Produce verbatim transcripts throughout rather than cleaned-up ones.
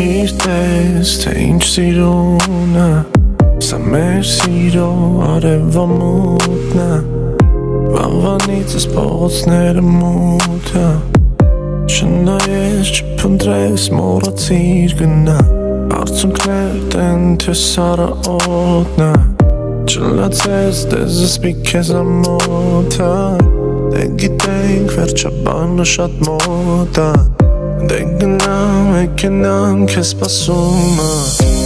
Գիտես, թե ինչ սիրուն է Սա մեր սիրո արևամուտն է Վաղվանից ես փողոցները մութ է Չնայես, չփնտրես, մոռացիր գնա Արցունքներ տեն, թե սառը օդն է Չլացես, դեզս մի քեզ ամոթ է Դե գիտենք, վերջաբանը շատ մոտ է Դե գնամ, եկենամ, քեզ սպասում է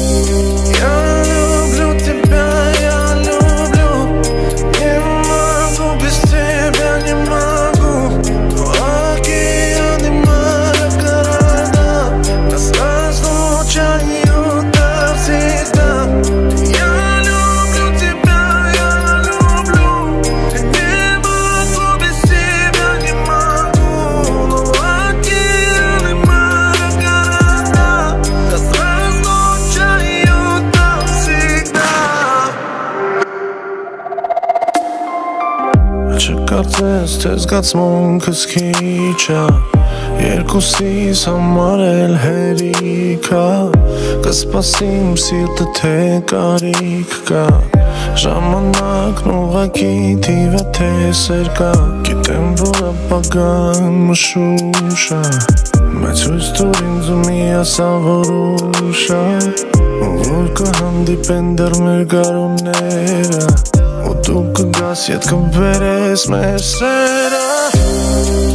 Չկարծես, թե զգացմունքս քիչ է Երկուսիս համար էլ հերիք է Կսպասիմ սիրտը թե կարիք կա Ժամանակն ուղղակի թիվը թե սեր կա Գիտեմ, որ ապագան մշուշ է Բայց հույս տուր ինձ ու մի ասա, որ ուշ է Որ կհանդիպեն դեռ մեր գարունները Ու դու կգաս, ետ կբերես մեր սերը